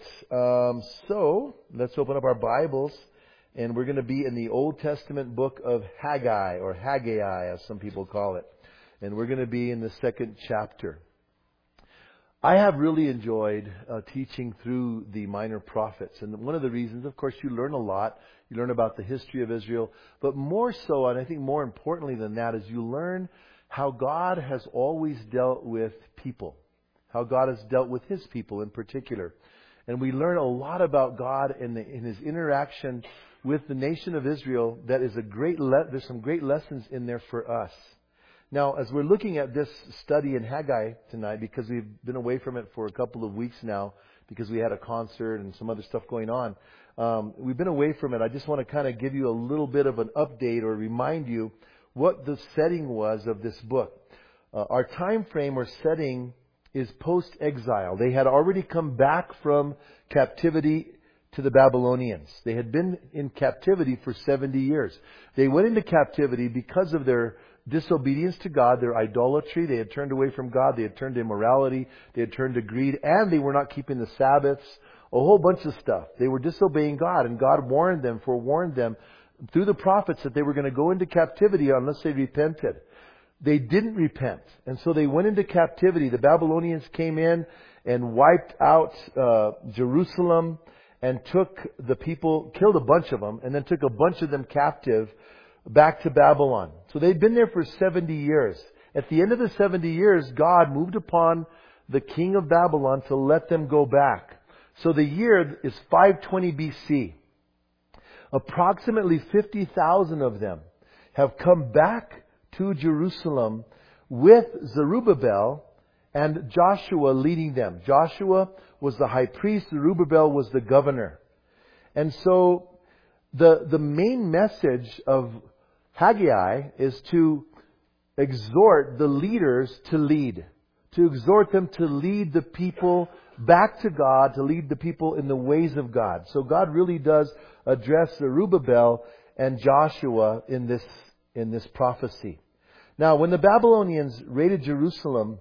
So let's open up our Bibles, and we're going to be in the Old Testament book of Haggai, or Haggai as some people call it. And we're going to be in the second chapter. I have really enjoyed teaching through the minor prophets. And one of the reasons, of course, you learn a lot. You learn about the history of Israel. But more so, and I think more importantly than that, is you learn how God has always dealt with people. How God has dealt with His people in particular. And we learn a lot about God in His interaction with the nation of Israel. That is there's some great lessons in there for us. Now, as we're looking at this study in Haggai tonight, because we've been away from it for a couple of weeks now, because we had a concert and some other stuff going on, we've been away from it. I just want to kind of give you a little bit of an update or remind you what the setting was of this book. Our time frame or setting is post-exile. They had already come back from captivity to the Babylonians. They had been in captivity for 70 years. They went into captivity because of their disobedience to God, their idolatry. They had turned away from God. They had turned to immorality. They had turned to greed. And they were not keeping the Sabbaths. A whole bunch of stuff. They were disobeying God. And God forewarned them through the prophets that they were going to go into captivity unless they repented. They didn't repent. And so they went into captivity. The Babylonians came in and wiped out Jerusalem and took the people, killed a bunch of them, and then took a bunch of them captive back to Babylon. So they'd been there for 70 years. At the end of the 70 years, God moved upon the king of Babylon to let them go back. So the year is 520 BC. Approximately 50,000 of them have come back to Jerusalem with Zerubbabel and Joshua leading them. Joshua was the high priest, Zerubbabel was the governor. And so the main message of Haggai is to exhort the leaders to lead. To exhort them to lead the people back to God, to lead the people in the ways of God. So God really does address Zerubbabel and Joshua in this prophecy. Now, when the Babylonians raided Jerusalem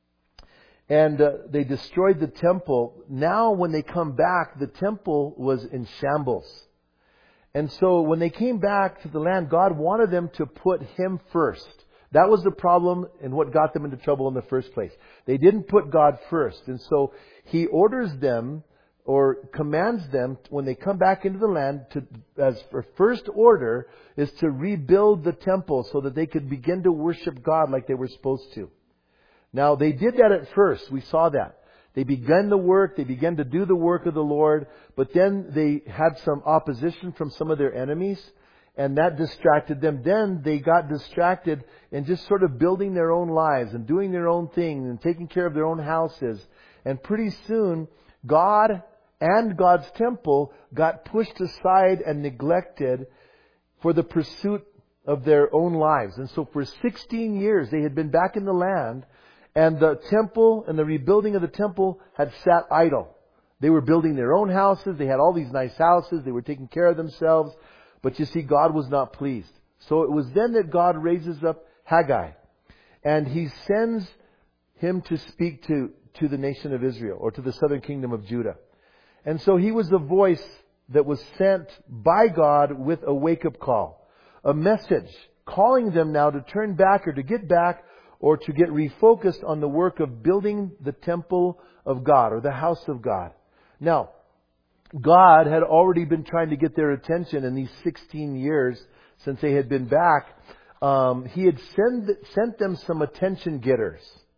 and they destroyed the temple, now when they come back, the temple was in shambles. And so when they came back to the land, God wanted them to put Him first. That was the problem and what got them into trouble in the first place. They didn't put God first. And so He orders them or commands them when they come back into the land as for first order is to rebuild the temple so that they could begin to worship God like they were supposed to. Now they did that at first. We saw that. They began the work. They began to do the work of the Lord. But then they had some opposition from some of their enemies. And that distracted them. Then they got distracted in just sort of building their own lives and doing their own thing and taking care of their own houses. And pretty soon, God and God's temple got pushed aside and neglected for the pursuit of their own lives. And so for 16 years, they had been back in the land. And the temple and the rebuilding of the temple had sat idle. They were building their own houses. They had all these nice houses. They were taking care of themselves. But you see, God was not pleased. So it was then that God raises up Haggai. And He sends him to speak to the nation of Israel or to the southern kingdom of Judah. And so he was the voice that was sent by God with a wake-up call. A message calling them now to turn back or to get back or to get refocused on the work of building the temple of God or the house of God. Now, God had already been trying to get their attention in these 16 years since they had been back. He had sent them some attention getters.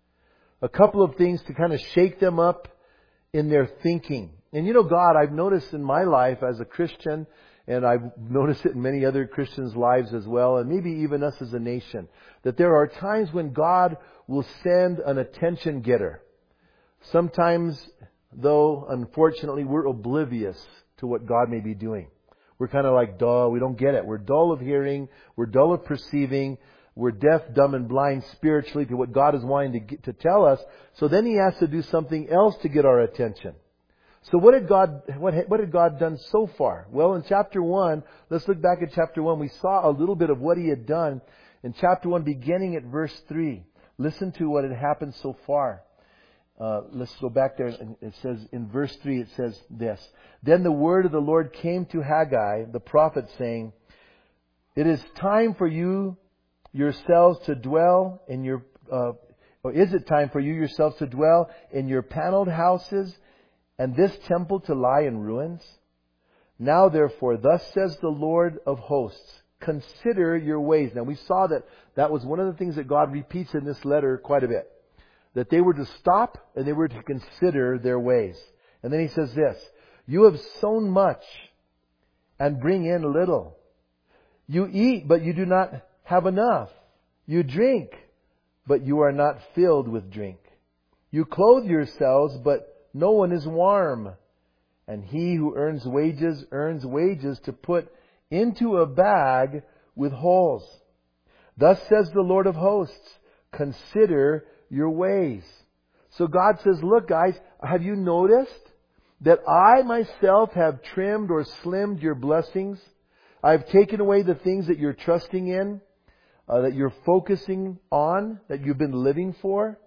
A couple of things to kind of shake them up in their thinking. And you know, God, I've noticed in my life as a Christian, and I've noticed it in many other Christians' lives as well, and maybe even us as a nation, that there are times when God will send an attention getter. Sometimes, though, unfortunately, we're oblivious to what God may be doing. We're kind of like, duh, we don't get it. We're dull of hearing. We're dull of perceiving. We're deaf, dumb, and blind spiritually to what God is wanting to tell us. So then He has to do something else to get our attention. So what had God done so far? Well, in chapter 1, let's look back at chapter 1. We saw a little bit of what He had done in chapter 1, beginning at verse 3. Listen to what had happened so far. Let's go back there. And it says in verse 3, it says this. Then the word of the Lord came to Haggai, the prophet, saying, it is time for you yourselves to dwell in your, or is it time for you yourselves to dwell in your paneled houses and this temple to lie in ruins? Now therefore, thus says the Lord of hosts, consider your ways. Now we saw that was one of the things that God repeats in this letter quite a bit. That they were to stop and they were to consider their ways. And then he says this, you have sown much and bring in little. You eat, but you do not have enough. You drink, but you are not filled with drink. You clothe yourselves, but no one is warm. And he who earns wages to put into a bag with holes. Thus says the Lord of hosts, consider your ways. So God says, look guys, have you noticed that I myself have trimmed or slimmed your blessings? I've taken away the things that you're trusting in, that you're focusing on, that you've been living for.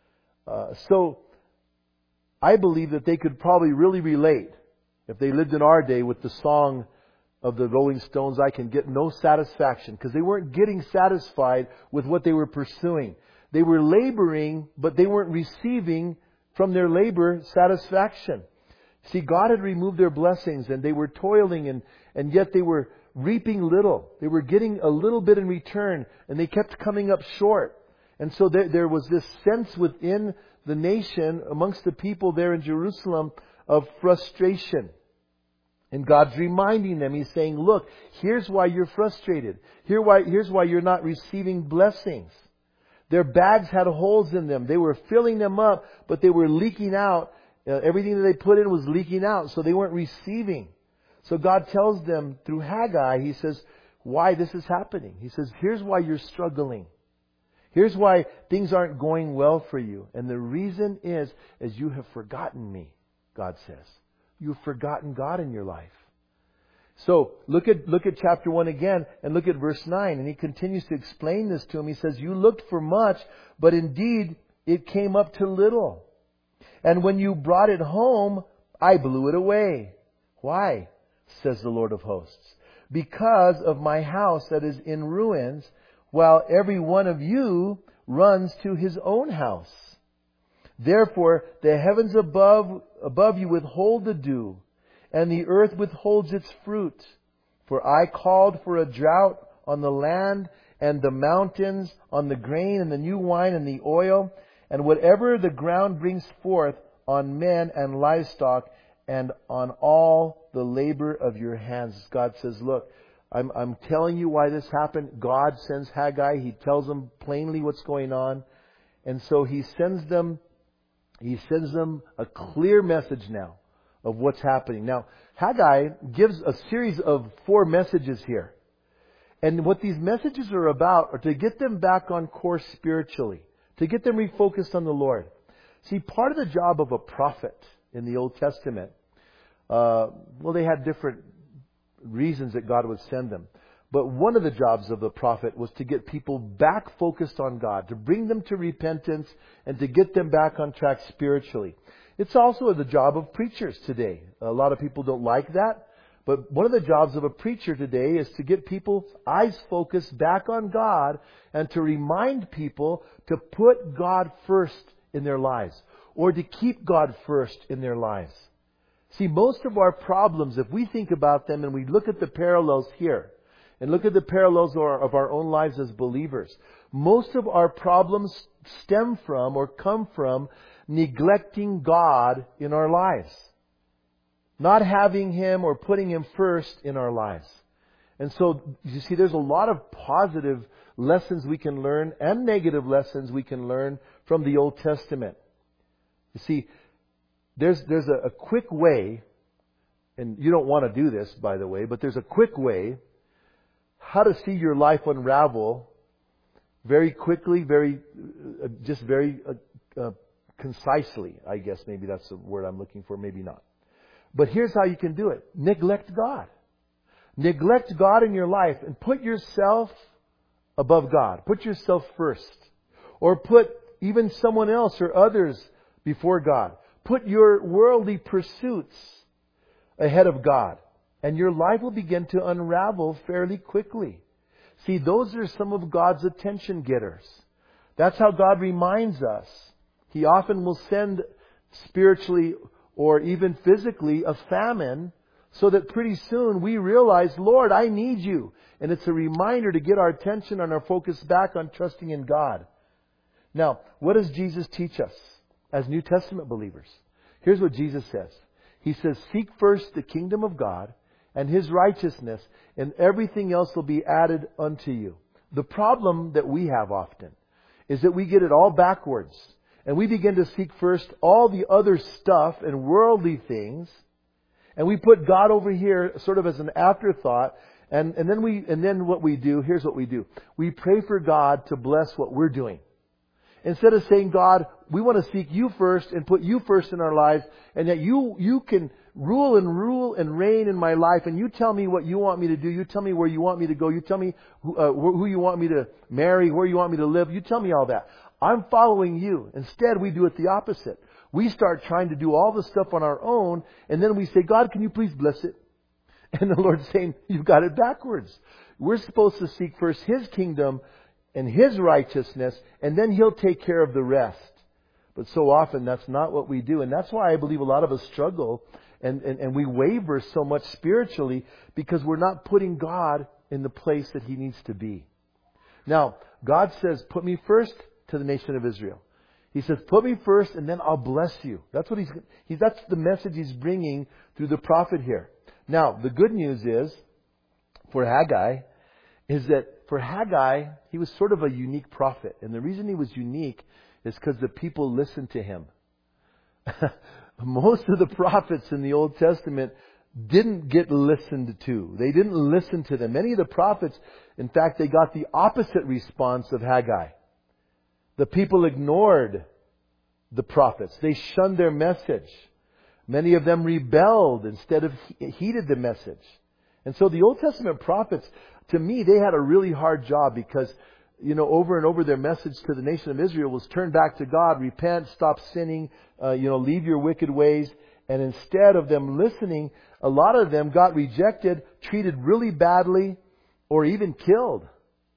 So I believe that they could probably really relate, if they lived in our day, with the song of the Rolling Stones, I can get no satisfaction, because they weren't getting satisfied with what they were pursuing. They were laboring, but they weren't receiving from their labor satisfaction. See, God had removed their blessings and they were toiling and yet they were reaping little. They were getting a little bit in return and they kept coming up short. And so there was this sense within the nation, amongst the people there in Jerusalem, of frustration. And God's reminding them, He's saying, look, here's why you're frustrated. Here's why you're not receiving blessings. Their bags had holes in them. They were filling them up, but they were leaking out. Everything that they put in was leaking out, so they weren't receiving. So God tells them through Haggai, He says, why this is happening. He says, here's why you're struggling. Here's why things aren't going well for you. And the reason is you have forgotten me, God says. You've forgotten God in your life. So look at chapter 1 again and look at verse 9. And he continues to explain this to him. He says, you looked for much, but indeed it came up to little. And when you brought it home, I blew it away. Why? Says the Lord of hosts. Because of my house that is in ruins, while every one of you runs to his own house. Therefore, the heavens above you withhold the dew, and the earth withholds its fruit. For I called for a drought on the land and the mountains, on the grain and the new wine and the oil, and whatever the ground brings forth, on men and livestock, and on all the labor of your hands. God says, look, I'm telling you why this happened. God sends Haggai. He tells them plainly what's going on. And so He sends them a clear message now of what's happening. Now, Haggai gives a series of 4 messages here. And what these messages are about are to get them back on course spiritually, to get them refocused on the Lord. See, part of the job of a prophet in the Old Testament, they had different reasons that God would send them. But one of the jobs of the prophet was to get people back focused on God, to bring them to repentance and to get them back on track spiritually. It's also the job of preachers today. A lot of people don't like that. But one of the jobs of a preacher today is to get people's eyes focused back on God and to remind people to put God first in their lives, or to keep God first in their lives. See, most of our problems, if we think about them and we look at the parallels here, and look at the parallels of our own lives as believers, most of our problems stem from or come from neglecting God in our lives. Not having Him or putting Him first in our lives. And so, you see, there's a lot of positive lessons we can learn and negative lessons we can learn from the Old Testament. You see, there's a quick way, and you don't want to do this, by the way, but there's a quick way how to see your life unravel very quickly, very concisely. I guess maybe that's the word I'm looking for, maybe not. But here's how you can do it. Neglect God. Neglect God in your life and put yourself above God. Put yourself first. Or put even someone else or others before God. Put your worldly pursuits ahead of God. And your life will begin to unravel fairly quickly. See, those are some of God's attention getters. That's how God reminds us. He often will send spiritually or even physically a famine so that pretty soon we realize, Lord, I need you. And it's a reminder to get our attention and our focus back on trusting in God. Now, what does Jesus teach us as New Testament believers? Here's what Jesus says. He says, seek first the kingdom of God and His righteousness, and everything else will be added unto you. The problem that we have often is that we get it all backwards. And we begin to seek first all the other stuff and worldly things. And we put God over here sort of as an afterthought. And then what we do, here's what we do. We pray for God to bless what we're doing. Instead of saying, God, we want to seek you first and put you first in our lives, and that you can rule and reign in my life, and you tell me what you want me to do. You tell me where you want me to go. You tell me who you want me to marry, where you want me to live. You tell me all that. I'm following you. Instead, we do it the opposite. We start trying to do all the stuff on our own, and then we say, God, can you please bless it? And the Lord's saying, you've got it backwards. We're supposed to seek first His kingdom and His righteousness, and then He'll take care of the rest. But so often that's not what we do. And that's why I believe a lot of us struggle and we waver so much spiritually, because we're not putting God in the place that He needs to be. Now, God says, put me first to the nation of Israel. He says, put me first and then I'll bless you. That's what that's the message He's bringing through the prophet here. Now, the good news is, for Haggai, he was sort of a unique prophet. And the reason he was unique is because the people listened to him. Most of the prophets in the Old Testament didn't get listened to. They didn't listen to them. Many of the prophets, in fact, they got the opposite response of Haggai. The people ignored the prophets. They shunned their message. Many of them rebelled instead of heeded the message. And so the Old Testament prophets, to me, they had a really hard job, because, over and over their message to the nation of Israel was turn back to God, repent, stop sinning, leave your wicked ways. And instead of them listening, a lot of them got rejected, treated really badly, or even killed.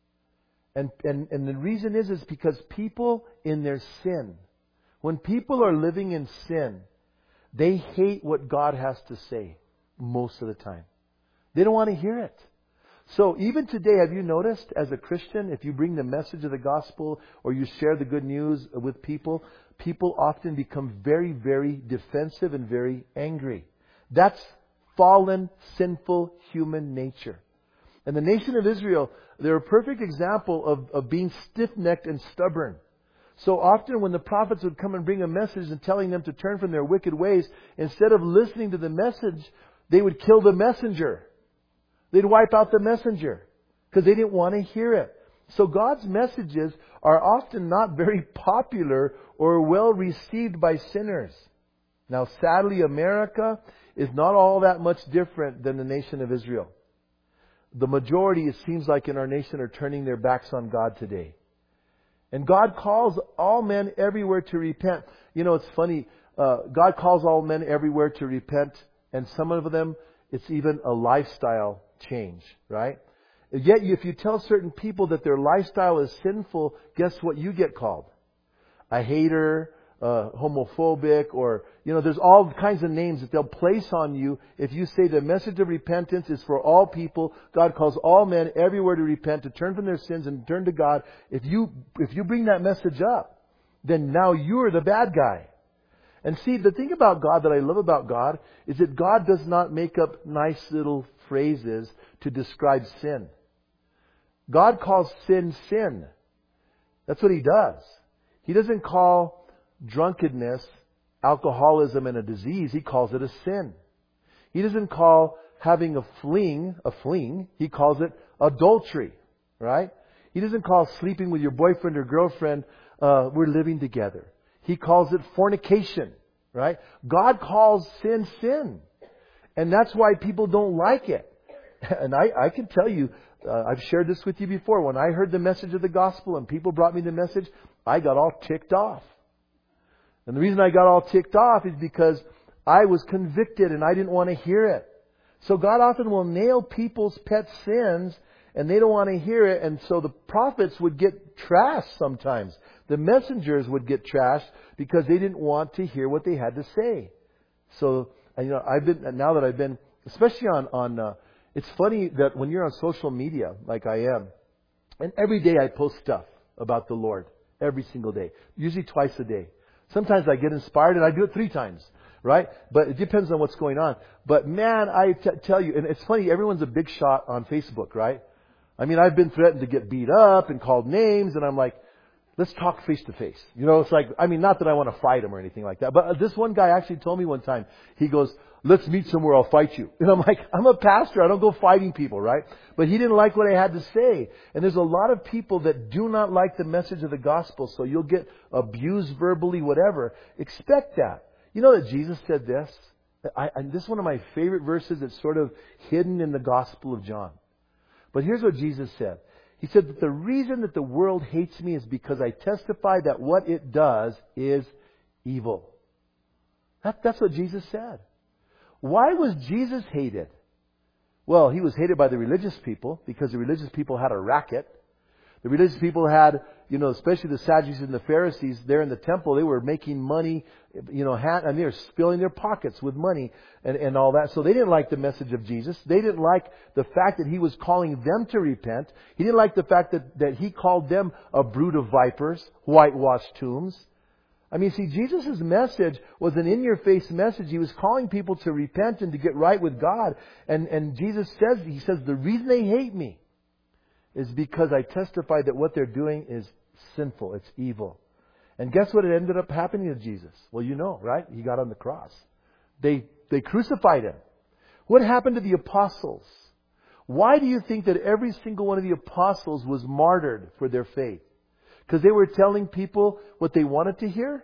And the reason is because people in their sin, when people are living in sin, they hate what God has to say most of the time. They don't want to hear it. So even today, have you noticed, as a Christian, if you bring the message of the gospel or you share the good news with people, people often become very, very defensive and very angry. That's fallen, sinful human nature. And the nation of Israel, they're a perfect example of being stiff-necked and stubborn. So often when the prophets would come and bring a message and telling them to turn from their wicked ways, instead of listening to the message, they would kill the messenger. They'd wipe out the messenger because they didn't want to hear it. So God's messages are often not very popular or well received by sinners. Now, sadly, America is not all that much different than the nation of Israel. The majority, it seems like, in our nation are turning their backs on God today. And God calls all men everywhere to repent. It's funny. God calls all men everywhere to repent. And some of them, it's even a lifestyle change, right? Yet, if you tell certain people that their lifestyle is sinful, guess what you get called? A hater, homophobic, or, there's all kinds of names that they'll place on you if you say the message of repentance is for all people. God calls all men everywhere to repent, to turn from their sins and turn to God. If you bring that message up, then now you're the bad guy. And see, the thing about God that I love about God is that God does not make up nice little phrases to describe sin. God calls sin, sin. That's what He does. He doesn't call drunkenness, alcoholism, and a disease. He calls it a sin. He doesn't call having a fling. He calls it adultery, right? He doesn't call sleeping with your boyfriend or girlfriend, we're living together. He calls it fornication, right? God calls sin, sin. And that's why people don't like it. And I can tell you, I've shared this with you before. When I heard the message of the gospel and people brought me the message, I got all ticked off. And the reason I got all ticked off is because I was convicted and I didn't want to hear it. So God often will nail people's pet sins and they don't want to hear it. And so the prophets would get trashed sometimes. The messengers would get trashed because they didn't want to hear what they had to say. So, now that I've been, especially on it's funny that when you're on social media, like I am, and every day I post stuff about the Lord. Every single day. Usually twice a day. Sometimes I get inspired and I do it 3 times. Right? But it depends on what's going on. But man, I tell you, and it's funny, everyone's a big shot on Facebook, right? I mean, I've been threatened to get beat up and called names, and I'm like, let's talk face to face. It's like, I mean, not that I want to fight him or anything like that. But this one guy actually told me one time, he goes, let's meet somewhere, I'll fight you. And I'm like, I'm a pastor, I don't go fighting people, right? But he didn't like what I had to say. And there's a lot of people that do not like the message of the gospel, so you'll get abused verbally, whatever. Expect that. You know that Jesus said this? And this is one of my favorite verses. It's sort of hidden in the Gospel of John. But here's what Jesus said. He said that the reason that the world hates me is because I testify that what it does is evil. That's what Jesus said. Why was Jesus hated? Well, he was hated by the religious people because the religious people had a racket. The religious people had, especially the Sadducees and the Pharisees there in the temple, they were making money, and they were filling their pockets with money and all that. So they didn't like the message of Jesus. They didn't like the fact that he was calling them to repent. He didn't like the fact that he called them a brood of vipers, whitewashed tombs. I mean, see, Jesus' message was an in-your-face message. He was calling people to repent and to get right with God. And Jesus says, he says, the reason they hate me is because I testify that what they're doing is sinful. It's evil. And guess what ended up happening to Jesus? Well, right? He got on the cross. They crucified him. What happened to the apostles? Why do you think that every single one of the apostles was martyred for their faith? Because they were telling people what they wanted to hear?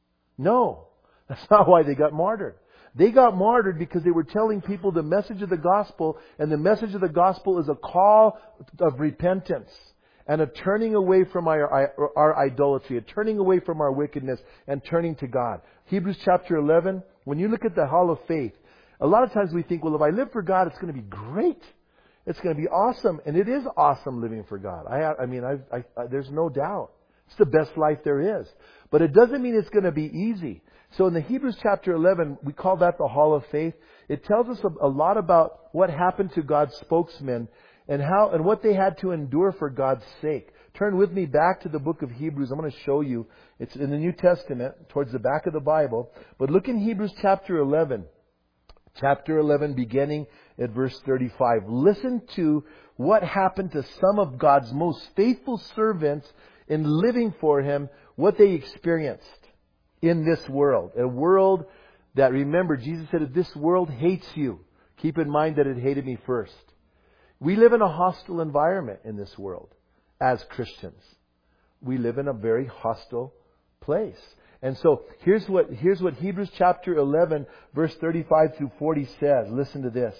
No. That's not why they got martyred. They got martyred because they were telling people the message of the gospel, and the message of the gospel is a call of repentance and a turning away from our idolatry, a turning away from our wickedness and turning to God. Hebrews chapter 11, when you look at the hall of faith, a lot of times we think, well, if I live for God, it's going to be great. It's going to be awesome. And it is awesome living for God. There's no doubt. It's the best life there is. But it doesn't mean it's going to be easy. So in the Hebrews chapter 11, we call that the Hall of Faith. It tells us a lot about what happened to God's spokesmen and what they had to endure for God's sake. Turn with me back to the book of Hebrews. I'm going to show you. It's in the New Testament, towards the back of the Bible. But look in Hebrews chapter 11. Chapter 11, beginning at verse 35. Listen to what happened to some of God's most faithful servants in living for Him, what they experienced in this world. A world that, remember, Jesus said, if this world hates you, keep in mind that it hated me first. We live in a hostile environment in this world as Christians. We live in a very hostile place. And so here's what Hebrews chapter 11, verse 35 through 40 says. Listen to this.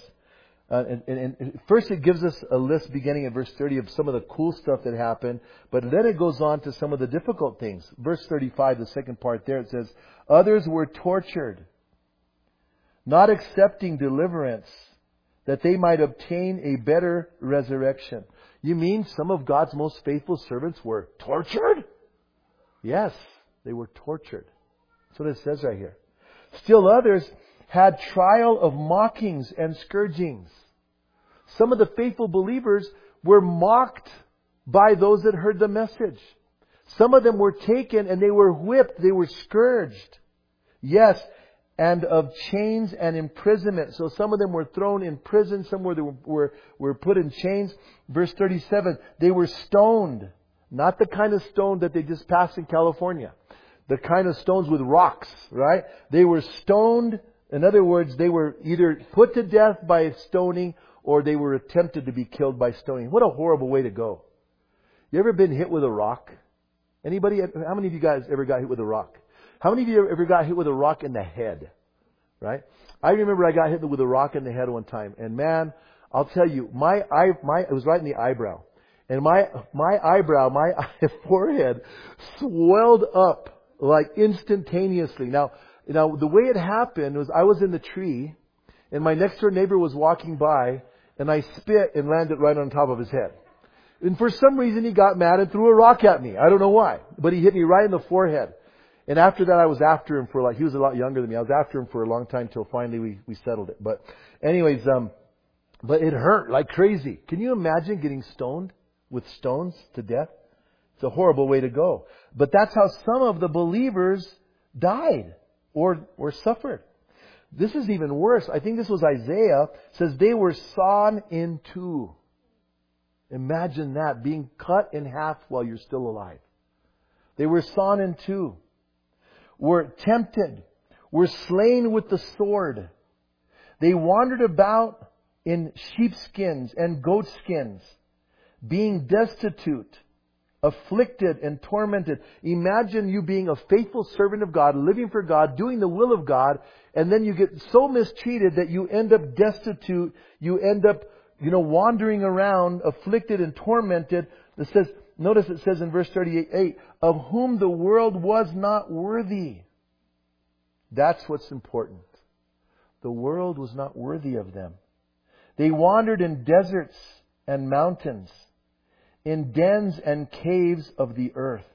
And first it gives us a list beginning at verse 30 of some of the cool stuff that happened. But then it goes on to some of the difficult things. Verse 35, the second part there, it says, others were tortured, not accepting deliverance, that they might obtain a better resurrection. You mean some of God's most faithful servants were tortured? Yes, they were tortured. That's what it says right here. Still others had trial of mockings and scourgings. Some of the faithful believers were mocked by those that heard the message. Some of them were taken and they were whipped, they were scourged. Yes, and of chains and imprisonment. So some of them were thrown in prison, some were put in chains. Verse 37, they were stoned. Not the kind of stone that they just passed in California. The kind of stones with rocks, right? They were stoned. In other words, they were either put to death by stoning or they were attempted to be killed by stoning. What a horrible way to go. You ever been hit with a rock? Anybody? How many of you guys ever got hit with a rock? How many of you ever got hit with a rock in the head? Right? I remember I got hit with a rock in the head one time. And man, It was right in the eyebrow. And my eyebrow, my forehead swelled up like instantaneously. Now, the way it happened was I was in the tree, and my next door neighbor was walking by, and I spit and landed right on top of his head. And for some reason he got mad and threw a rock at me. I don't know why. But he hit me right in the forehead. And after that I was after him for he was a lot younger than me. I was after him for a long time till finally we settled it. But anyways, but it hurt like crazy. Can you imagine getting stoned with stones to death? It's a horrible way to go. But that's how some of the believers died or suffered. This is even worse. I think this was Isaiah. It says they were sawn in two. Imagine that, being cut in half while you're still alive. They were sawn in two, were tempted, were slain with the sword. They wandered about in sheepskins and goatskins, being destitute, afflicted and tormented. Imagine you being a faithful servant of God, living for God, doing the will of God, and then you get so mistreated that you end up destitute, you end up wandering around, afflicted and tormented. Notice it says in verse 38, of whom the world was not worthy. That's what's important. The world was not worthy of them. They wandered in deserts and mountains, in dens and caves of the earth.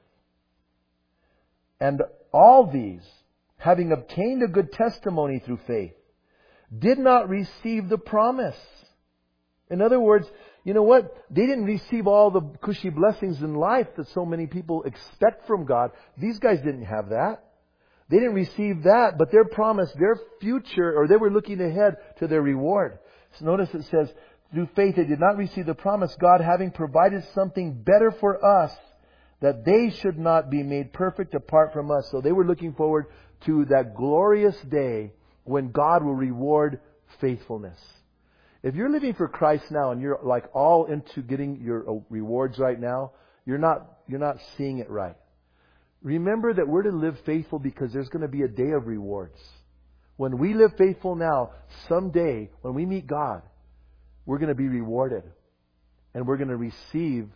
And all these, having obtained a good testimony through faith, did not receive the promise. In other words, you know what? They didn't receive all the cushy blessings in life that so many people expect from God. These guys didn't have that. They didn't receive that, but their promise, their future, or they were looking ahead to their reward. So notice it says, through faith they did not receive the promise, God having provided something better for us, that they should not be made perfect apart from us. So they were looking forward to that glorious day when God will reward faithfulness. If you're living for Christ now and you're like all into getting your rewards right now, you're not seeing it right. Remember that we're to live faithful because there's going to be a day of rewards. When we live faithful now, someday when we meet God, we're going to be rewarded. And we're going to receive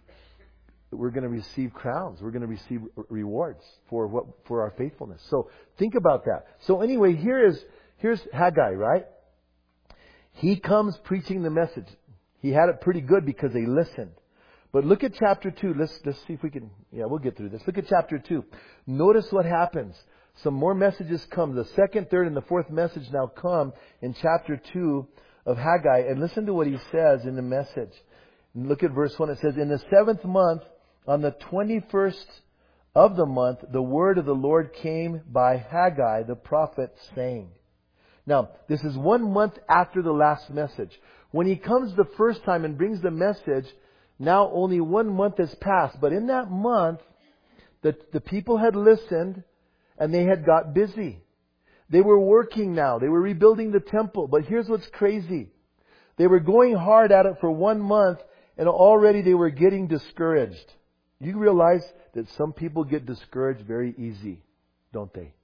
crowns. We're going to receive rewards for our faithfulness. So think about that. So anyway, here's Haggai, right? He comes preaching the message. He had it pretty good because they listened. But look at chapter 2. Let's see if we can... Yeah, we'll get through this. Look at chapter 2. Notice what happens. Some more messages come. The second, third, and the fourth message now come in chapter 2 of Haggai. And listen to what he says in the message. And look at verse 1. It says, in the 7th month, on the 21st of the month, the word of the Lord came by Haggai the prophet, saying... Now, this is 1 month after the last message. When he comes the first time and brings the message, now only 1 month has passed. But in that month, the people had listened and they had got busy. They were working now. They were rebuilding the temple. But here's what's crazy. They were going hard at it for 1 month and already they were getting discouraged. You realize that some people get discouraged very easy, don't they?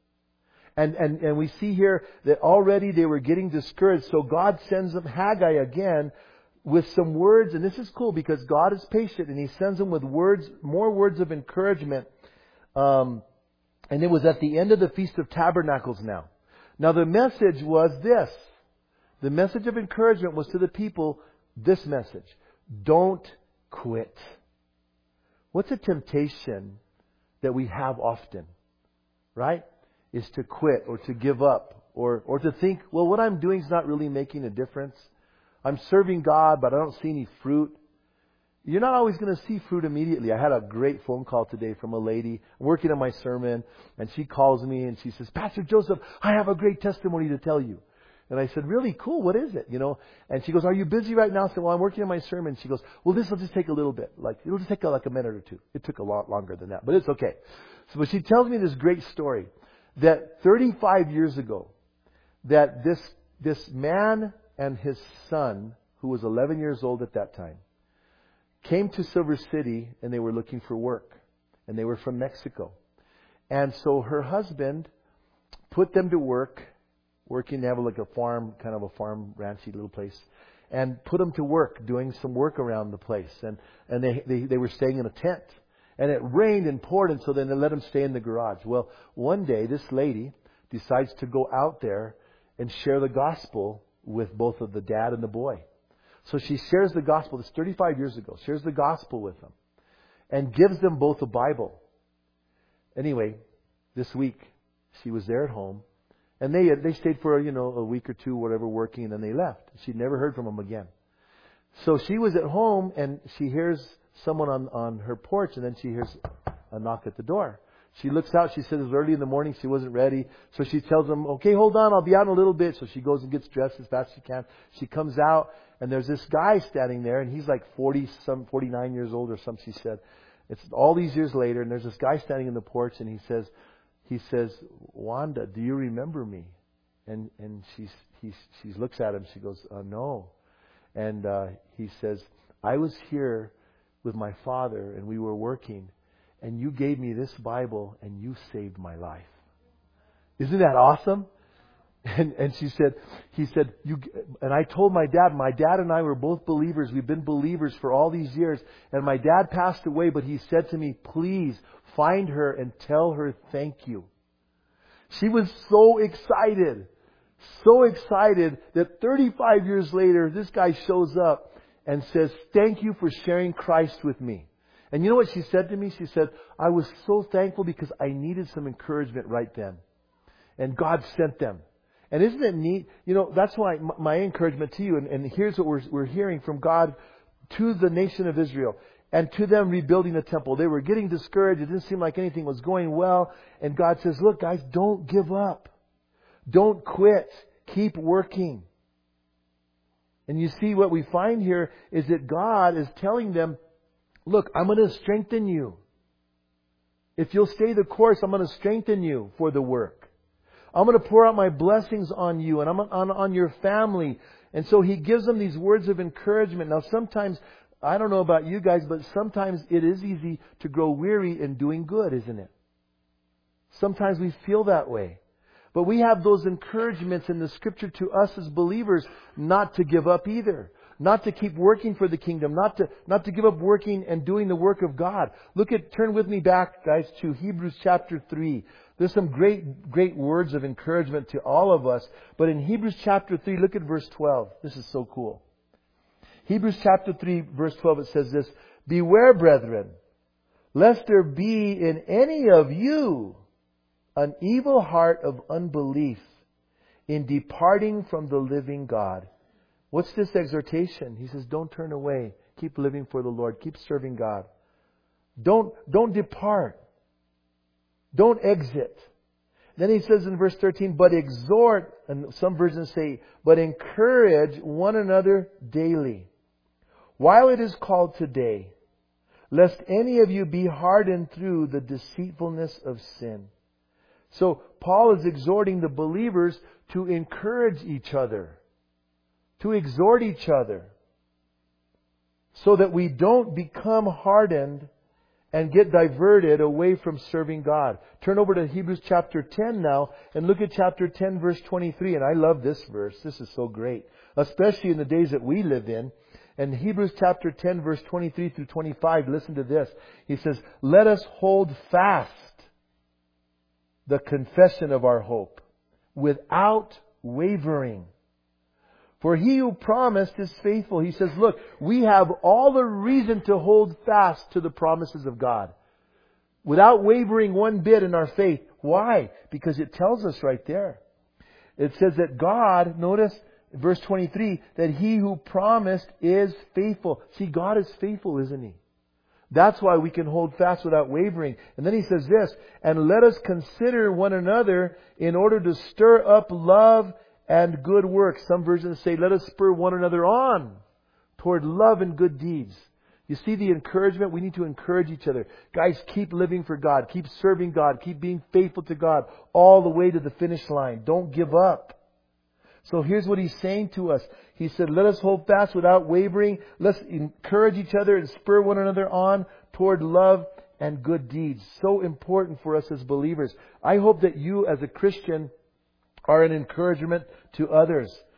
And we see here that already they were getting discouraged. So God sends them Haggai again with some words. And this is cool because God is patient and He sends them with words, more words of encouragement. And it was at the end of the Feast of Tabernacles now. Now the message was this. The message of encouragement was to the people, this message. Don't quit. What's a temptation that we have often? Right? Is to quit or to give up or to think, well, what I'm doing is not really making a difference. I'm serving God, but I don't see any fruit. You're not always going to see fruit immediately. I had a great phone call today from a lady working on my sermon, and she calls me and she says, Pastor Joseph, I have a great testimony to tell you. And I said, really? Cool. What is it? And she goes, are you busy right now? I said, well, I'm working on my sermon. She goes, well, this will just take a little bit. It'll just take like a minute or two. It took a lot longer than that, but it's okay. But she tells me this great story. That 35 years ago, that this man and his son, who was 11 years old at that time, came to Silver City and they were looking for work. And they were from Mexico. And so her husband put them to work, working, they have like a farm, kind of a farm, ranchy little place, and put them to work, doing some work around the place. And they were staying in a tent. And it rained and poured, and so then they let him stay in the garage. Well, one day this lady decides to go out there and share the gospel with both of the dad and the boy. So she shares the gospel. This is 35 years ago. Shares the gospel with them and gives them both a Bible. Anyway, this week she was there at home, and they stayed for a week or two, whatever, working, and then they left. She'd never heard from them again. So she was at home, and she hears someone on her porch, and then she hears a knock at the door. She looks out. She said it was early in the morning. She wasn't ready. So she tells them, okay, hold on. I'll be out in a little bit. So she goes and gets dressed as fast as she can. She comes out, and there's this guy standing there, and he's like 49 years old or something, she said. It's all these years later, and there's this guy standing in the porch, and he says, Wanda, do you remember me? And she looks at him. She goes, no. And he says, I was here with my father, and we were working, and you gave me this Bible, and you saved my life. Isn't that awesome? And he said, and I told my dad and I were both believers. We've been believers for all these years. And my dad passed away, but he said to me, please find her and tell her thank you. She was so excited that 35 years later, this guy shows up and says, thank you for sharing Christ with me. And you know what she said to me? She said, I was so thankful because I needed some encouragement right then. And God sent them. And isn't it neat? That's why my encouragement to you, and here's what we're hearing from God to the nation of Israel and to them rebuilding the temple. They were getting discouraged. It didn't seem like anything was going well. And God says, look, guys, don't give up. Don't quit. Keep working. And you see what we find here is that God is telling them, look, I'm going to strengthen you. If you'll stay the course, I'm going to strengthen you for the work. I'm going to pour out my blessings on you and on your family. And so He gives them these words of encouragement. Now sometimes, I don't know about you guys, but sometimes it is easy to grow weary in doing good, isn't it? Sometimes we feel that way. But we have those encouragements in the Scripture to us as believers not to give up either. Not to keep working for the kingdom. Not to give up working and doing the work of God. Turn with me back, guys, to Hebrews chapter 3. There's some great words of encouragement to all of us. But in Hebrews chapter 3, look at verse 12. This is so cool. Hebrews chapter 3, verse 12, it says this, beware, brethren, lest there be in any of you an evil heart of unbelief in departing from the living God. What's this exhortation? He says, don't turn away. Keep living for the Lord. Keep serving God. Don't depart. Don't exit. Then he says in verse 13, but exhort, and some versions say, but encourage one another daily, while it is called today, lest any of you be hardened through the deceitfulness of sin. So Paul is exhorting the believers to encourage each other, to exhort each other, so that we don't become hardened and get diverted away from serving God. Turn over to Hebrews chapter 10 now and look at chapter 10 verse 23. And I love this verse. This is so great, especially in the days that we live in. And Hebrews chapter 10 verse 23 through 25, listen to this. He says, let us hold fast the confession of our hope without wavering. For He who promised is faithful. He says, look, we have all the reason to hold fast to the promises of God without wavering one bit in our faith. Why? Because it tells us right there. It says that God, notice verse 23, that He who promised is faithful. See, God is faithful, isn't He? That's why we can hold fast without wavering. And then he says this, and let us consider one another in order to stir up love and good works. Some versions say, let us spur one another on toward love and good deeds. You see the encouragement? We need to encourage each other. Guys, keep living for God. Keep serving God. Keep being faithful to God all the way to the finish line. Don't give up. So here's what he's saying to us. He said, let us hold fast without wavering. Let's encourage each other and spur one another on toward love and good deeds. So important for us as believers. I hope that you as a Christian are an encouragement to others.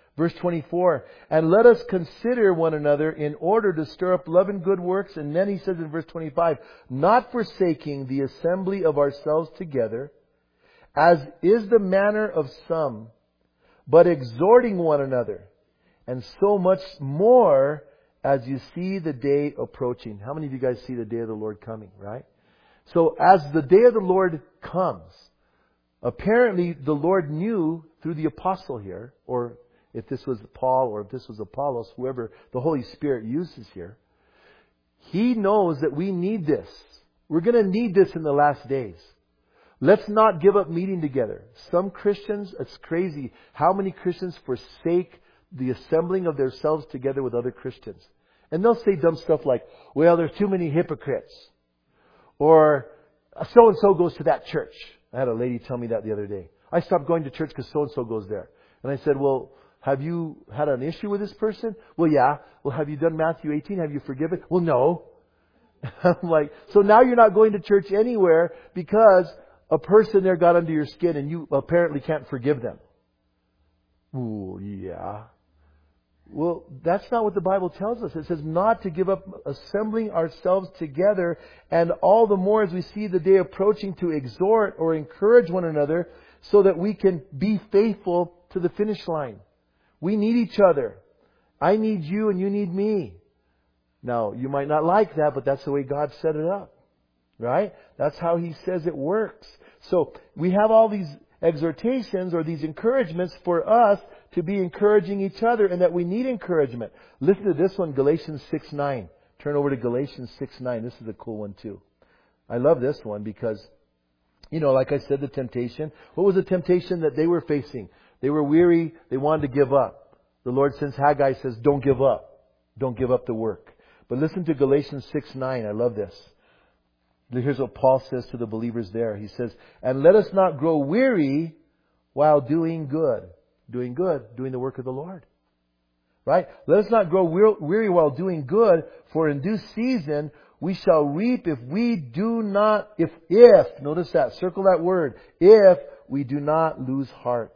Verse 24, and let us consider one another in order to stir up love and good works. And then he says in verse 25, not forsaking the assembly of ourselves together, as is the manner of some, but exhorting one another, and so much more as you see the day approaching. How many of you guys see the day of the Lord coming, right? So as the day of the Lord comes, apparently the Lord knew through the apostle here, or if this was Paul or if this was Apollos, whoever the Holy Spirit uses here, He knows that we need this. We're going to need this in the last days. Let's not give up meeting together. Some Christians, it's crazy how many Christians forsake the assembling of themselves together with other Christians. And they'll say dumb stuff like, well, there's too many hypocrites. Or, so-and-so goes to that church. I had a lady tell me that the other day. I stopped going to church because so-and-so goes there. And I said, well, have you had an issue with this person? Well, yeah. Well, have you done Matthew 18? Have you forgiven? Well, no. I'm like, so now you're not going to church anywhere because a person there got under your skin and you apparently can't forgive them. Ooh, yeah. Well, that's not what the Bible tells us. It says not to give up assembling ourselves together, and all the more as we see the day approaching to exhort or encourage one another so that we can be faithful to the finish line. We need each other. I need you and you need me. Now, you might not like that, but that's the way God set it up. Right? That's how He says it works. So, we have all these exhortations or these encouragements for us to be encouraging each other, and that we need encouragement. Listen to this one, Galatians 6:9. Turn over to Galatians 6:9. This is a cool one too. I love this one because, like I said, the temptation. What was the temptation that they were facing? They were weary. They wanted to give up. The Lord sends Haggai, says, don't give up. Don't give up the work. But listen to Galatians 6:9. I love this. Here's what Paul says to the believers there. He says, and let us not grow weary while doing good. Doing good, doing the work of the Lord. Right? Let us not grow weary while doing good, for in due season we shall reap if we do not, notice that, circle that word, if we do not lose heart.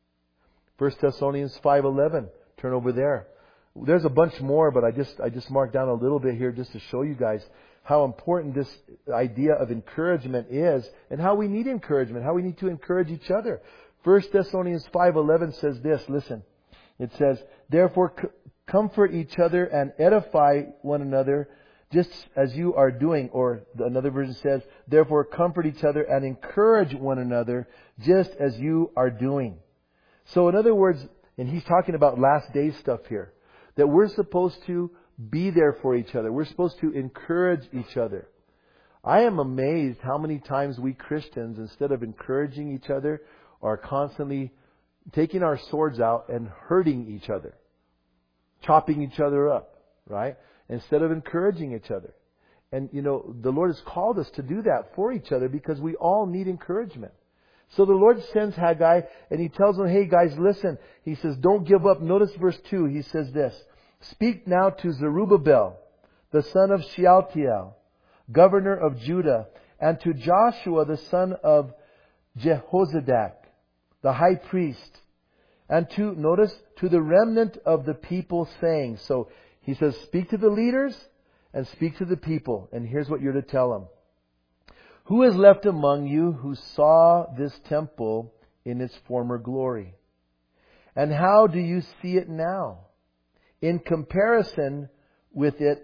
1 Thessalonians 5:11. Turn over there. There's a bunch more, but I just marked down a little bit here just to show you guys how important this idea of encouragement is and how we need encouragement, how we need to encourage each other. 1 Thessalonians 5:11 says this, listen. It says, therefore comfort each other and edify one another just as you are doing. Or another version says, therefore comfort each other and encourage one another just as you are doing. So in other words, and he's talking about last day stuff here, that we're supposed to be there for each other. We're supposed to encourage each other. I am amazed how many times we Christians, instead of encouraging each other, are constantly taking our swords out and hurting each other. Chopping each other up, right? Instead of encouraging each other. And, the Lord has called us to do that for each other because we all need encouragement. So the Lord sends Haggai and He tells them, hey guys, listen. He says, don't give up. Notice verse 2. He says this, speak now to Zerubbabel, the son of Shealtiel, governor of Judah, and to Joshua, the son of Jehozadak, the high priest, and to the remnant of the people, saying. So he says, speak to the leaders and speak to the people. And here's what you're to tell them. Who is left among you who saw this temple in its former glory? And how do you see it now? In comparison with it,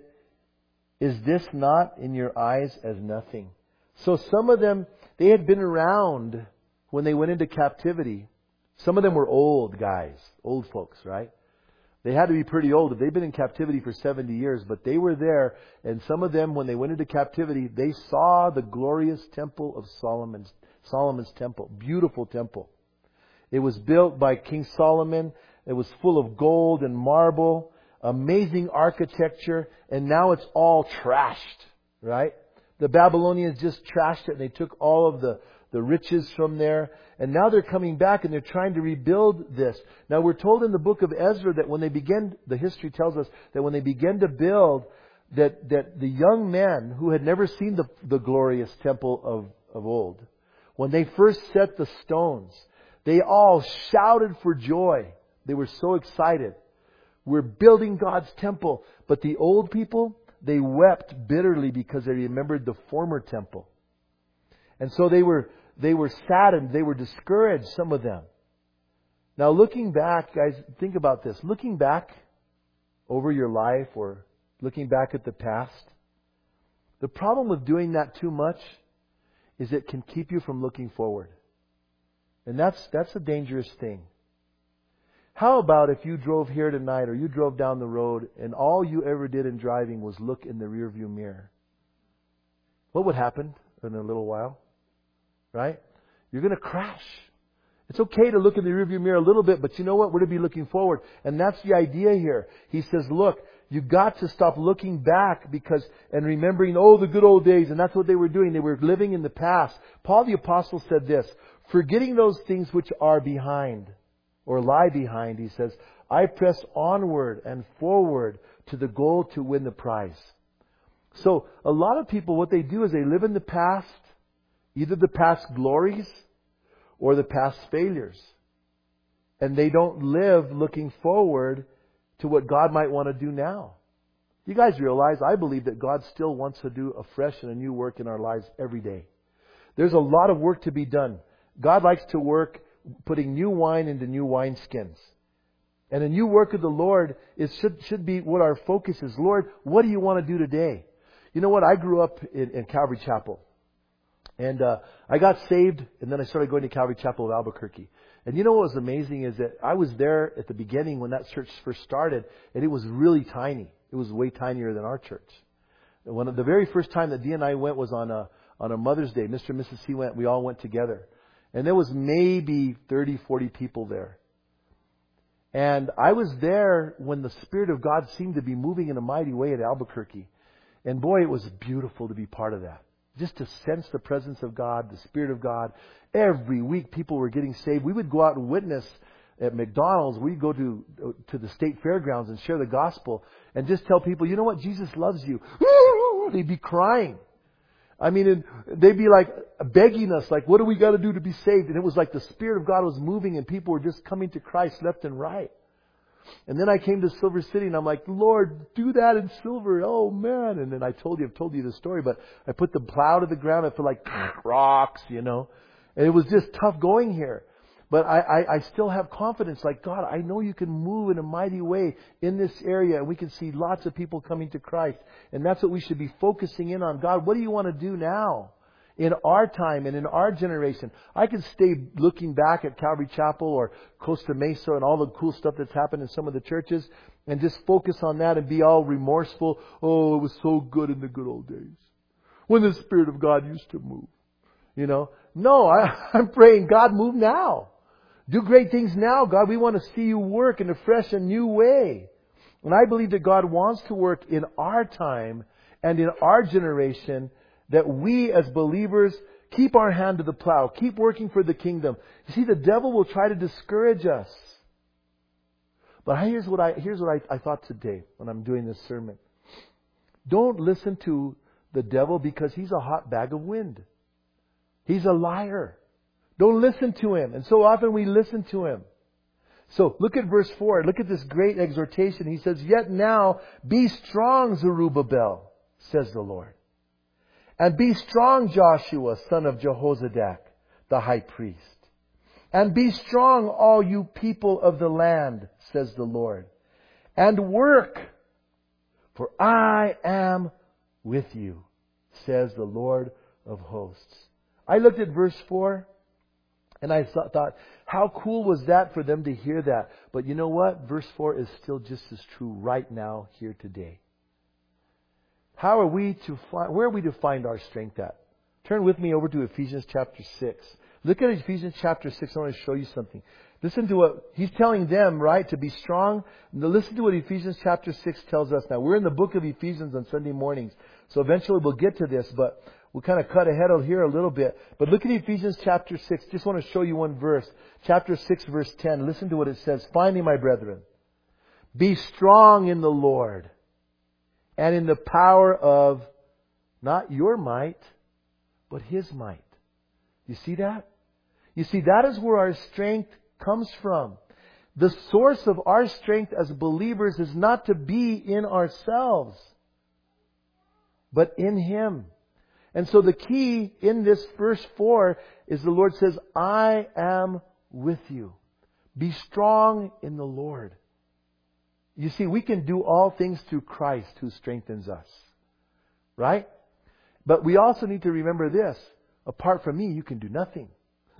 is this not in your eyes as nothing? So some of them, they had been around when they went into captivity. Some of them were old guys, old folks, right? They had to be pretty old. They've been in captivity for 70 years, but they were there. And some of them, when they went into captivity, they saw the glorious temple of Solomon's temple. Beautiful temple. It was built by King Solomon. It was full of gold and marble. Amazing architecture. And now it's all trashed, right? The Babylonians just trashed it and they took all of the riches from there. And now they're coming back and they're trying to rebuild this. Now we're told in the book of Ezra that when they began, the history tells us that when they began to build, that the young men who had never seen the glorious temple of old, when they first set the stones, they all shouted for joy They were so excited. We're building God's temple. But the old people, they wept bitterly because they remembered the former temple. And so they were saddened. They were discouraged, some of them. Now looking back, guys, think about this. Looking back over your life or looking back at the past, the problem with doing that too much is it can keep you from looking forward. And that's a dangerous thing. How about if you drove here tonight or you drove down the road and all you ever did in driving was look in the rearview mirror? What would happen in a little while? Right? You're going to crash. It's okay to look in the rearview mirror a little bit, but you know what? We're to be looking forward. And that's the idea here. He says, look, you got to stop looking back and remembering, the good old days. And that's what they were doing. They were living in the past. Paul the Apostle said this, forgetting those things which are behind or lie behind, he says, I press onward and forward to the goal to win the prize. So a lot of people, what they do is they live in the past, either the past glories or the past failures. And they don't live looking forward to what God might want to do now. You guys realize, I believe that God still wants to do a fresh and a new work in our lives every day. There's a lot of work to be done. God likes to work putting new wine into new wineskins. And a new work of the Lord should be what our focus is. Lord, what do you want to do today? You know what? I grew up in Calvary Chapel. And I got saved, and then I started going to Calvary Chapel of Albuquerque. And you know what was amazing is that I was there at the beginning when that church first started, and it was really tiny. It was way tinier than our church. The very first time that Dee and I went was on a Mother's Day. Mr. and Mrs. C went. We all went together. And there was maybe 30, 40 people there. And I was there when the Spirit of God seemed to be moving in a mighty way at Albuquerque. And boy, it was beautiful to be part of that. Just to sense the presence of God, the Spirit of God. Every week people were getting saved. We would go out and witness at McDonald's. We'd go to the state fairgrounds and share the gospel and just tell people, you know what? Jesus loves you. They'd be crying. I mean, and they'd be like begging us, like, what do we got to do to be saved? And it was like the Spirit of God was moving and people were just coming to Christ left and right. And then I came to Silver City and I'm like, Lord, do that in Silver. Oh man. And then I've told you the story, but I put the plow to the ground. I felt like rocks, And it was just tough going here. But I still have confidence, like, God, I know you can move in a mighty way in this area and we can see lots of people coming to Christ. And that's what we should be focusing in on. God, what do you want to do now? In our time and in our generation. I can stay looking back at Calvary Chapel or Costa Mesa and all the cool stuff that's happened in some of the churches and just focus on that and be all remorseful. Oh, it was so good in the good old days when the Spirit of God used to move. No, I'm praying, God, move now. Do great things now, God. We want to see you work in a fresh and new way. And I believe that God wants to work in our time and in our generation, that we as believers keep our hand to the plow, keep working for the kingdom. You see, the devil will try to discourage us. But here's what I thought today when I'm doing this sermon. Don't listen to the devil because he's a hot bag of wind. He's a liar. Don't listen to him. And so often we listen to him. So look at verse 4. Look at this great exhortation. He says, yet now be strong, Zerubbabel, says the Lord. And be strong, Joshua, son of Jehozadak, the high priest. And be strong, all you people of the land, says the Lord. And work, for I am with you, says the Lord of hosts. I looked at verse 4 and I thought, how cool was that for them to hear that? But you know what? Verse 4 is still just as true right now, here today. Where are we to find our strength at? Turn with me over to Ephesians chapter 6. Look at Ephesians chapter 6. I want to show you something. Listen to what he's telling them, right? To be strong. Now listen to what Ephesians chapter 6 tells us now. We're in the book of Ephesians on Sunday mornings. So eventually we'll get to this, but we'll kind of cut ahead here a little bit. But look at Ephesians chapter 6. Just want to show you one verse. Chapter 6 verse 10. Listen to what it says. Finally, my brethren, be strong in the Lord and in the power of not your might, but His might. You see that? You see, that is where our strength comes from. The source of our strength as believers is not to be in ourselves, but in Him. And so the key in this verse 4 is the Lord says, I am with you. Be strong in the Lord. You see, we can do all things through Christ who strengthens us. Right? But we also need to remember this. Apart from me, you can do nothing.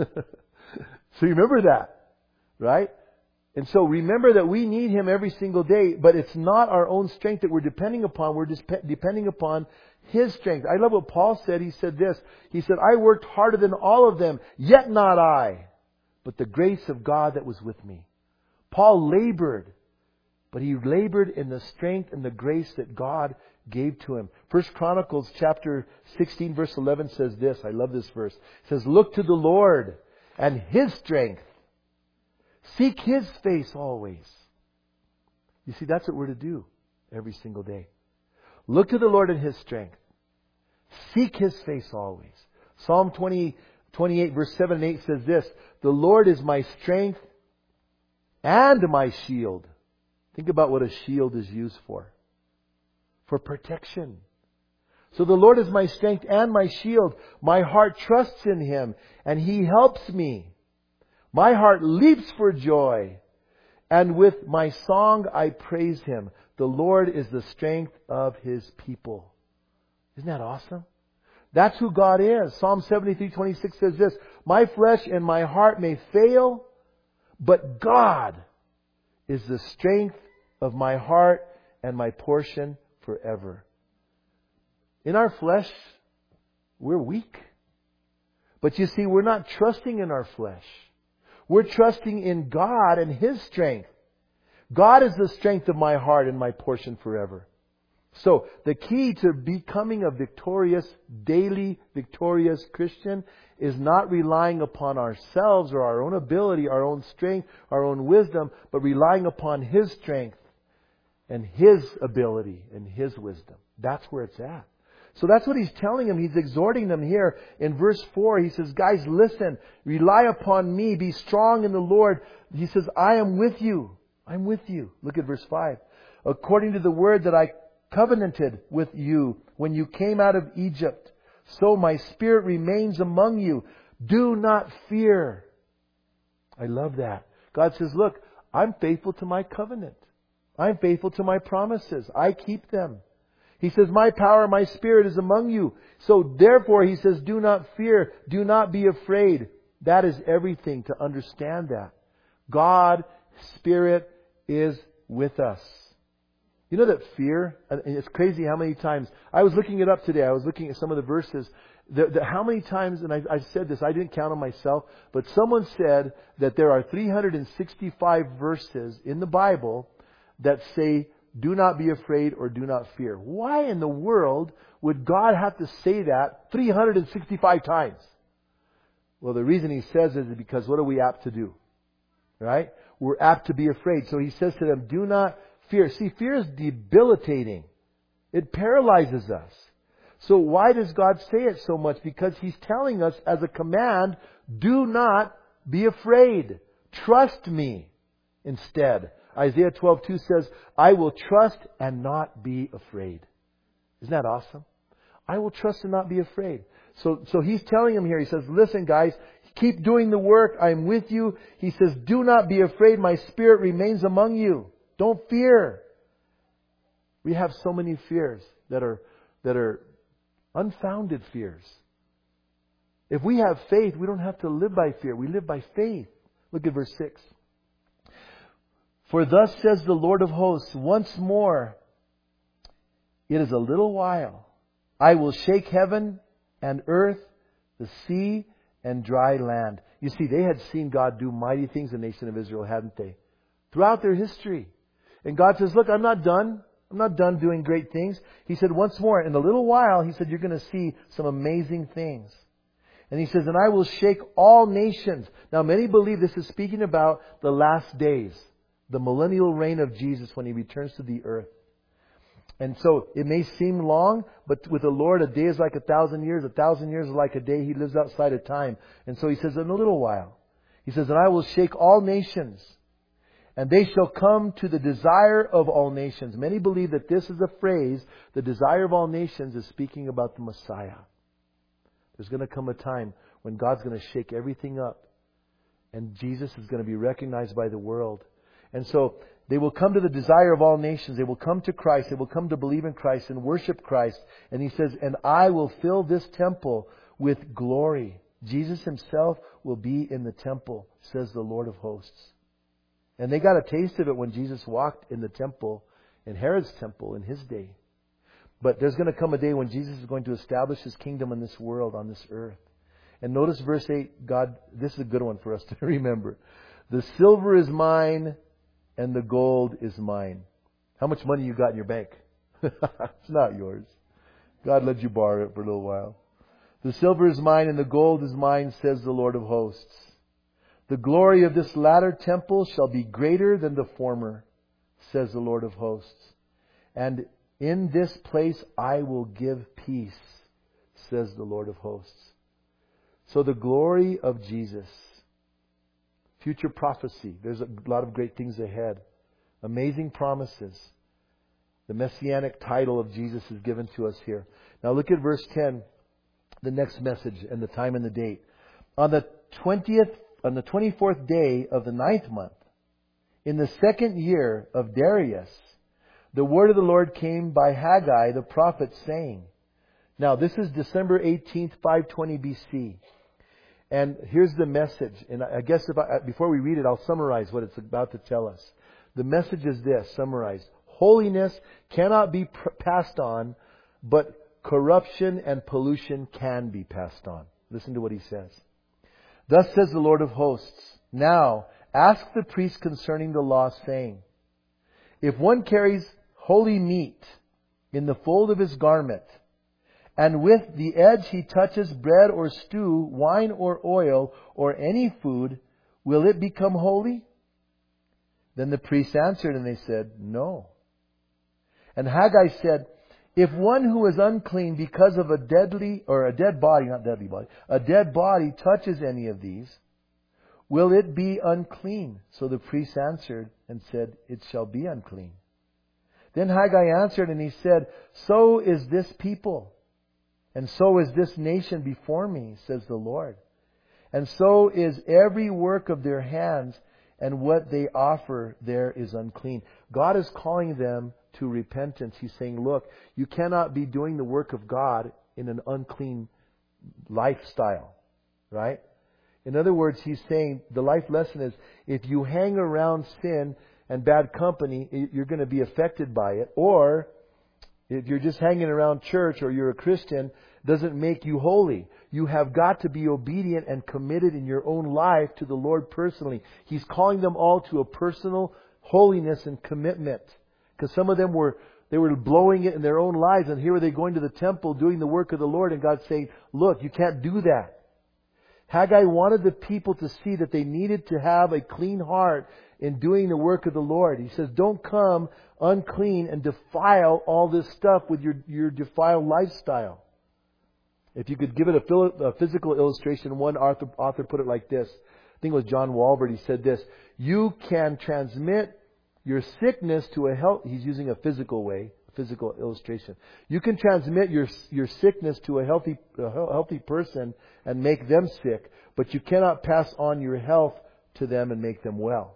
So remember that. Right? And so remember that we need Him every single day, but it's not our own strength that we're depending upon. We're just depending upon His strength. I love what Paul said. He said this. He said, I worked harder than all of them, yet not I, but the grace of God that was with me. Paul labored, but he labored in the strength and the grace that God gave to him. 1 Chronicles chapter 16 verse 11 says this. I love this verse. It says, look to the Lord and His strength. Seek His face always. You see, that's what we're to do every single day. Look to the Lord and His strength. Seek His face always. Psalm 28 verse 7 and 8 says this. The Lord is my strength and my shield. Think about what a shield is used for. For protection. So the Lord is my strength and my shield. My heart trusts in Him and He helps me. My heart leaps for joy. And with my song I praise Him. The Lord is the strength of His people. Isn't that awesome? That's who God is. Psalm 73:26 says this. My flesh and my heart may fail, but God is the strength of my heart and my portion forever. In our flesh, we're weak. But you see, we're not trusting in our flesh. We're trusting in God and His strength. God is the strength of my heart and my portion forever. So, the key to becoming a victorious, daily victorious Christian is not relying upon ourselves or our own ability, our own strength, our own wisdom, but relying upon His strength and His ability and His wisdom. That's where it's at. So that's what He's telling them. He's exhorting them here. In verse 4, He says, guys, listen, rely upon me, be strong in the Lord. He says, I am with you. I'm with you. Look at verse 5. According to the word that I covenanted with you when you came out of Egypt, so my spirit remains among you. Do not fear. I love that. God says, look, I'm faithful to my covenant. I'm faithful to my promises. I keep them. He says, my power, my spirit is among you. So therefore, He says, do not fear. Do not be afraid. That is everything to understand that. God, Spirit is with us. You know that fear, and it's crazy how many times, I was looking it up today, I was looking at some of the verses, how many times, and I've said this, I didn't count on myself, but someone said that there are 365 verses in the Bible that say, do not be afraid or do not fear. Why in the world would God have to say that 365 times? Well, the reason He says it is because what are we apt to do? Right? We're apt to be afraid. So He says to them, do not fear. See, fear is debilitating. It paralyzes us. So why does God say it so much? Because He's telling us as a command, do not be afraid. Trust me instead. Isaiah 12:2 says, I will trust and not be afraid. Isn't that awesome? I will trust and not be afraid. So He's telling them here, He says, listen guys, keep doing the work. I'm with you. He says, do not be afraid. My spirit remains among you. Don't fear. We have so many fears that are unfounded fears. If we have faith, we don't have to live by fear. We live by faith. Look at verse 6. For thus says the Lord of hosts, once more, it is a little while. I will shake heaven and earth, the sea and dry land. You see, they had seen God do mighty things in the nation of Israel, hadn't they? Throughout their history. And God says, look, I'm not done. I'm not done doing great things. He said, once more, in a little while, He said, you're going to see some amazing things. And He says, and I will shake all nations. Now, many believe this is speaking about the last days. The millennial reign of Jesus when He returns to the earth. And so, it may seem long, but with the Lord, a day is like 1,000 years. 1,000 years is like a day. He lives outside of time. And so He says, in a little while. He says, and I will shake all nations. And they shall come to the desire of all nations. Many believe that this is a phrase, the desire of all nations, is speaking about the Messiah. There's going to come a time when God's going to shake everything up. And Jesus is going to be recognized by the world. And so they will come to the desire of all nations. They will come to Christ. They will come to believe in Christ and worship Christ. And He says, and I will fill this temple with glory. Jesus Himself will be in the temple, says the Lord of hosts. And they got a taste of it when Jesus walked in the temple, in Herod's temple, in His day. But there's going to come a day when Jesus is going to establish His kingdom in this world, on this earth. And notice verse 8, God, this is a good one for us to remember. The silver is mine and the gold is mine. How much money you got in your bank? It's not yours. God let you borrow it for a little while. The silver is mine and the gold is mine, says the Lord of hosts. The glory of this latter temple shall be greater than the former, says the Lord of hosts. And in this place I will give peace, says the Lord of hosts. So the glory of Jesus. Future prophecy. There's a lot of great things ahead. Amazing promises. The messianic title of Jesus is given to us here. Now look at verse 10. The next message and the time and the date. On the 24th day of the 9th month, in the 2nd year of Darius, the word of the Lord came by Haggai the prophet, saying, now this is December 18th, 520 BC. And here's the message. And I guess before we read it, I'll summarize what it's about to tell us. The message is this, summarized. Holiness cannot be passed on, but corruption and pollution can be passed on. Listen to what he says. Thus says the Lord of hosts, now ask the priest concerning the law, saying, if one carries holy meat in the fold of his garment, and with the edge he touches bread or stew, wine or oil, or any food, will it become holy? Then the priest answered and they said, no. And Haggai said, if one who is unclean because of a dead body touches any of these, will it be unclean? So the priest answered and said, it shall be unclean. Then Haggai answered and he said, so is this people, and so is this nation before me, says the Lord. And so is every work of their hands, and what they offer there is unclean. God is calling them to repentance. He's saying, look, you cannot be doing the work of God in an unclean lifestyle. Right? In other words, He's saying the life lesson is, if you hang around sin and bad company, you're going to be affected by it. Or if you're just hanging around church or you're a Christian, doesn't make you holy. You have got to be obedient and committed in your own life to the Lord personally. He's calling them all to a personal holiness and commitment. Because some of them were blowing it in their own lives, and here were they going to the temple doing the work of the Lord, and God's saying, look, you can't do that. Haggai wanted the people to see that they needed to have a clean heart in doing the work of the Lord. He says, don't come unclean and defile all this stuff with your defiled lifestyle. If you could give it a physical illustration, one author put it like this. I think it was John Walbert. He said this: you can transmit your sickness to a health. He's using a physical way, a physical illustration. You can transmit your sickness to a healthy person and make them sick, but you cannot pass on your health to them and make them well.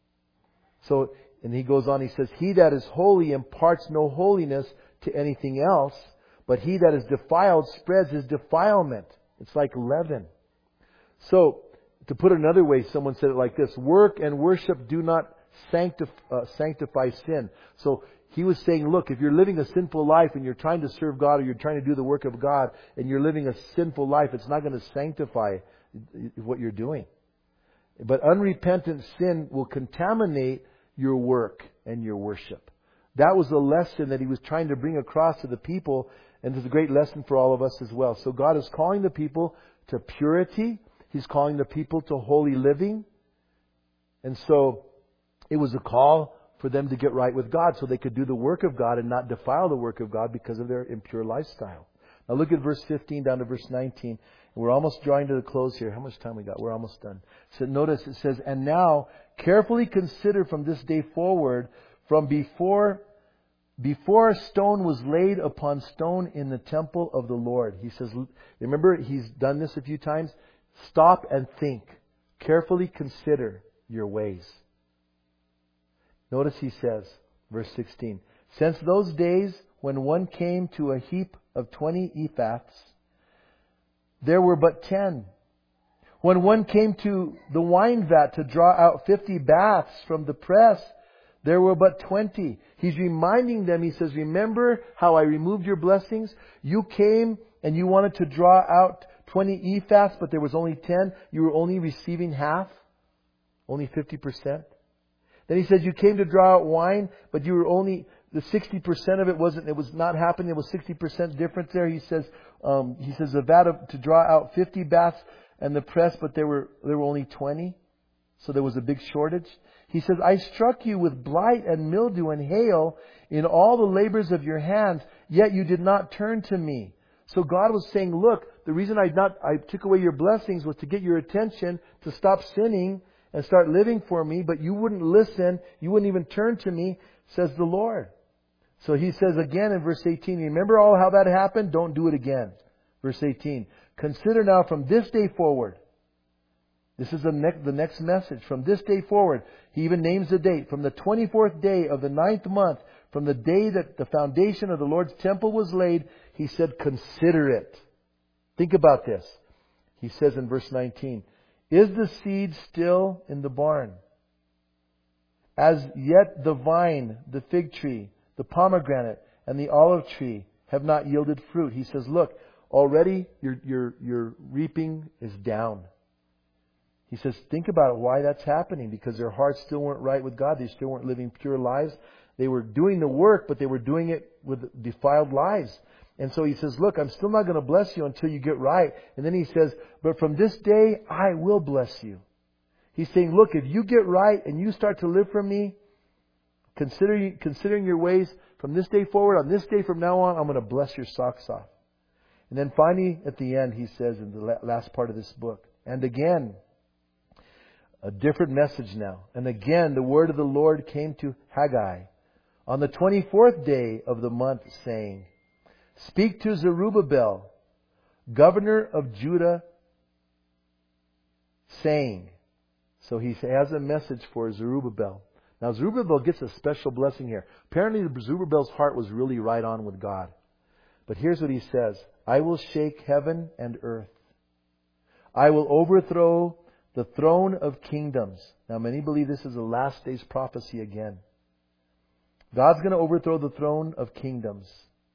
So, and he goes on. He says, "He that is holy imparts no holiness to anything else, but he that is defiled spreads his defilement." It's like leaven. So, to put it another way, someone said it like this: work and worship do not sanctify sin. So he was saying, look, if you're living a sinful life and you're trying to serve God, or you're trying to do the work of God, and you're living a sinful life, it's not going to sanctify what you're doing. But unrepentant sin will contaminate your work and your worship. That was the lesson that he was trying to bring across to the people, and it's a great lesson for all of us as well. So God is calling the people to purity. He's calling the people to holy living. And so it was a call for them to get right with God so they could do the work of God and not defile the work of God because of their impure lifestyle. Now look at verse 15 down to verse 19. We're almost drawing to the close here. How much time we got? We're almost done. So notice it says, and now carefully consider from this day forward, from before stone was laid upon stone in the temple of the Lord. He says, remember, he's done this a few times. Stop and think. Carefully consider your ways. Notice he says, verse 16, since those days when one came to a heap of 20 ephahs, there were but 10. When one came to the wine vat to draw out 50 baths from the press, there were but 20. He's reminding them, he says, remember how I removed your blessings? You came and you wanted to draw out 20 ephahs, but there was only 10. You were only receiving half, only 50%. Then he says, you came to draw out wine, but you were only, the 60% of it was not happening. There was 60% difference there. He says the vat to draw out 50 baths and the press, but there were only 20. So there was a big shortage. He says, I struck you with blight and mildew and hail in all the labors of your hands, yet you did not turn to me. So God was saying, look, the reason I took away your blessings was to get your attention to stop sinning and start living for me, but you wouldn't listen. You wouldn't even turn to me, says the Lord. So he says again in verse 18, remember all how that happened? Don't do it again. Verse 18, consider now from this day forward. This is the next message. From this day forward, he even names the date. From the 24th day of the 9th month, from the day that the foundation of the Lord's temple was laid, he said, consider it. Think about this. He says in verse 19, is the seed still in the barn? As yet the vine, the fig tree, the pomegranate, and the olive tree have not yielded fruit. He says, look, already your reaping is down. He says, think about why that's happening. Because their hearts still weren't right with God. They still weren't living pure lives. They were doing the work, but they were doing it with defiled lives. And so he says, look, I'm still not going to bless you until you get right. And then he says, but from this day, I will bless you. He's saying, look, if you get right and you start to live for me, considering your ways from this day forward, on this day from now on, I'm going to bless your socks off. And then finally, at the end, he says in the last part of this book, and again, a different message now. And again, the word of the Lord came to Haggai on the 24th day of the month, saying, speak to Zerubbabel, governor of Judah, saying. So he has a message for Zerubbabel. Now Zerubbabel gets a special blessing here. Apparently Zerubbabel's heart was really right on with God. But here's what he says. I will shake heaven and earth. I will overthrow the throne of kingdoms. Now many believe this is the last day's prophecy again. God's going to overthrow the throne of kingdoms.